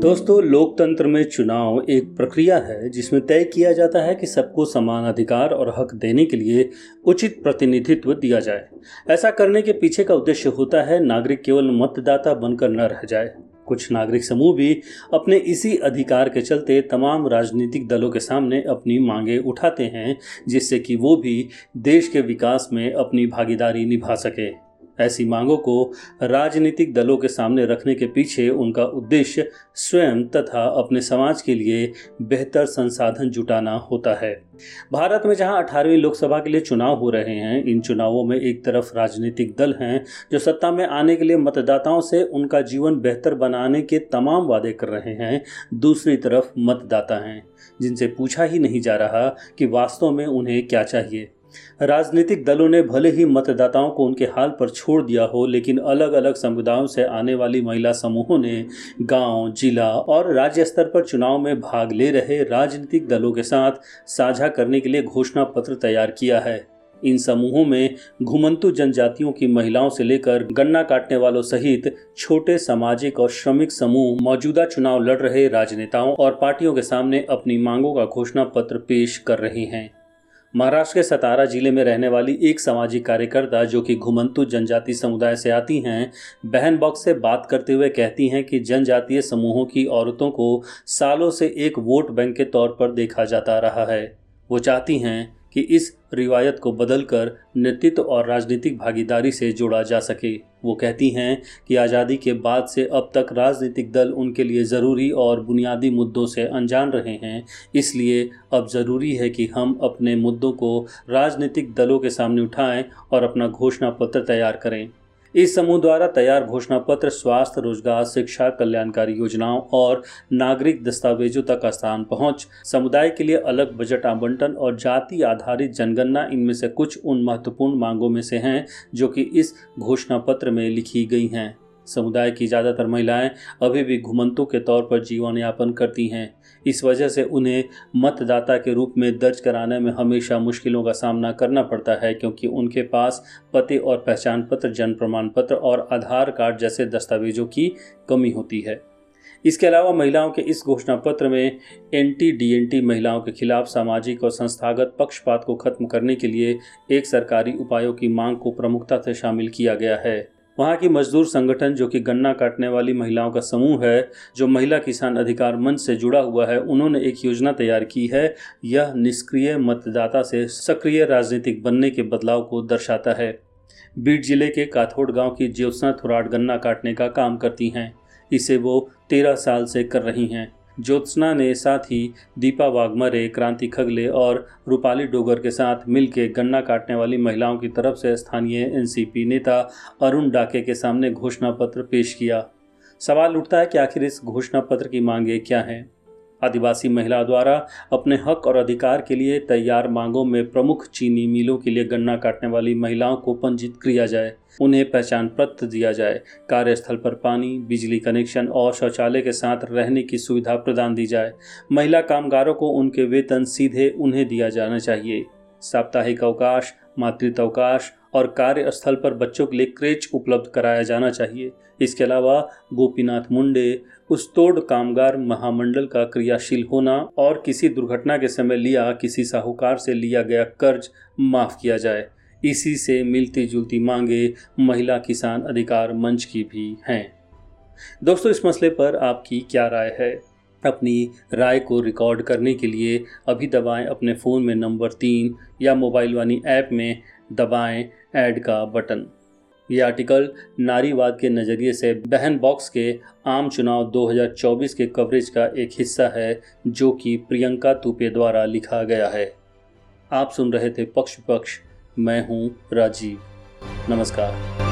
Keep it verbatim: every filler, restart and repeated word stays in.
दोस्तों, लोकतंत्र में चुनाव एक प्रक्रिया है जिसमें तय किया जाता है कि सबको समान अधिकार और हक देने के लिए उचित प्रतिनिधित्व दिया जाए। ऐसा करने के पीछे का उद्देश्य होता है नागरिक केवल मतदाता बनकर न रह जाए। कुछ नागरिक समूह भी अपने इसी अधिकार के चलते तमाम राजनीतिक दलों के सामने अपनी मांगें उठाते हैं, जिससे कि वो भी देश के विकास में अपनी भागीदारी निभा सके। ऐसी मांगों को राजनीतिक दलों के सामने रखने के पीछे उनका उद्देश्य स्वयं तथा अपने समाज के लिए बेहतर संसाधन जुटाना होता है। भारत में जहां अठारहवीं लोकसभा के लिए चुनाव हो रहे हैं, इन चुनावों में एक तरफ राजनीतिक दल हैं जो सत्ता में आने के लिए मतदाताओं से उनका जीवन बेहतर बनाने के तमाम वादे कर रहे हैं। दूसरी तरफ मतदाता हैं जिनसे पूछा ही नहीं जा रहा कि वास्तव में उन्हें क्या चाहिए। राजनीतिक दलों ने भले ही मतदाताओं को उनके हाल पर छोड़ दिया हो, लेकिन अलग अलग समुदायों से आने वाली महिला समूहों ने गांव, जिला और राज्य स्तर पर चुनाव में भाग ले रहे राजनीतिक दलों के साथ साझा करने के लिए घोषणा पत्र तैयार किया है। इन समूहों में घुमंतु जनजातियों की महिलाओं से लेकर गन्ना काटने वालों सहित छोटे सामाजिक और श्रमिक समूह मौजूदा चुनाव लड़ रहे राजनेताओं और पार्टियों के सामने अपनी मांगों का घोषणा पत्र पेश कर रहे हैं। महाराष्ट्र के सतारा जिले में रहने वाली एक सामाजिक कार्यकर्ता जो कि घुमंतु जनजाति समुदाय से आती हैं, बहन बॉक्स से बात करते हुए कहती हैं कि जनजातीय समूहों की औरतों को सालों से एक वोट बैंक के तौर पर देखा जाता रहा है। वो चाहती हैं कि इस रिवायत को बदलकर नेतृत्व और राजनीतिक भागीदारी से जोड़ा जा सके। वो कहती हैं कि आज़ादी के बाद से अब तक राजनीतिक दल उनके लिए ज़रूरी और बुनियादी मुद्दों से अनजान रहे हैं, इसलिए अब ज़रूरी है कि हम अपने मुद्दों को राजनीतिक दलों के सामने उठाएं और अपना घोषणा पत्र तैयार करें। इस समूह द्वारा तैयार घोषणा पत्र स्वास्थ्य, रोजगार, शिक्षा, कल्याणकारी योजनाओं और नागरिक दस्तावेजों तक स्थान पहुंच, समुदाय के लिए अलग बजट आवंटन और जाति आधारित जनगणना इनमें से कुछ उन महत्वपूर्ण मांगों में से हैं जो कि इस घोषणा पत्र में लिखी गई हैं। समुदाय की ज़्यादातर महिलाएं अभी भी घुमंतु के तौर पर जीवन यापन करती हैं। इस वजह से उन्हें मतदाता के रूप में दर्ज कराने में हमेशा मुश्किलों का सामना करना पड़ता है, क्योंकि उनके पास पते और पहचान पत्र, जन्म प्रमाण पत्र और आधार कार्ड जैसे दस्तावेजों की कमी होती है। इसके अलावा महिलाओं के इस घोषणा पत्र में एंटी डीएनटी महिलाओं के खिलाफ सामाजिक और संस्थागत पक्षपात को खत्म करने के लिए एक सरकारी उपायों की मांग को प्रमुखता से शामिल किया गया है। वहाँ की मजदूर संगठन जो कि गन्ना काटने वाली महिलाओं का समूह है, जो महिला किसान अधिकार मंच से जुड़ा हुआ है, उन्होंने एक योजना तैयार की है। यह निष्क्रिय मतदाता से सक्रिय राजनीतिक बनने के बदलाव को दर्शाता है। बीड जिले के काथोड़ गांव की ज्योत्सना थोराट गन्ना काटने का काम करती हैं। इसे वो तेरह साल से कर रही हैं। ज्योत्सना ने साथ ही दीपा वाघमरे, क्रांति खगले और रूपाली डोगर के साथ मिलकर गन्ना काटने वाली महिलाओं की तरफ से स्थानीय एनसीपी नेता अरुण डाके के सामने घोषणा पत्र पेश किया। सवाल उठता है कि आखिर इस घोषणा पत्र की मांगें क्या हैं। आदिवासी महिला द्वारा अपने हक और अधिकार के लिए तैयार मांगों में प्रमुख चीनी मिलों के लिए गन्ना काटने वाली महिलाओं को पंजीकृत किया जाए, उन्हें पहचान पत्र दिया जाए, कार्यस्थल पर पानी, बिजली कनेक्शन और शौचालय के साथ रहने की सुविधा प्रदान दी जाए। महिला कामगारों को उनके वेतन सीधे उन्हें दिया जाना चाहिए। साप्ताहिक अवकाश, मातृत्व अवकाश और कार्यस्थल पर बच्चों के लिए क्रेच उपलब्ध कराया जाना चाहिए। इसके अलावा गोपीनाथ मुंडे उस्तोड़ कामगार महामंडल का क्रियाशील होना और किसी दुर्घटना के समय लिया किसी साहूकार से लिया गया कर्ज माफ किया जाए। इसी से मिलती जुलती मांगे महिला किसान अधिकार मंच की भी हैं। दोस्तों, इस मसले पर आपकी क्या राय है? अपनी राय को रिकॉर्ड करने के लिए अभी दबाएं अपने फ़ोन में नंबर तीन या मोबाइल वानी ऐप में दबाएं ऐड का बटन। ये आर्टिकल नारीवाद के नज़रिए से बहन बॉक्स के आम चुनाव दो हज़ार चौबीस के कवरेज का एक हिस्सा है, जो कि प्रियंका तुपे द्वारा लिखा गया है। आप सुन रहे थे पक्ष विपक्ष। मैं हूँ राजीव। नमस्कार।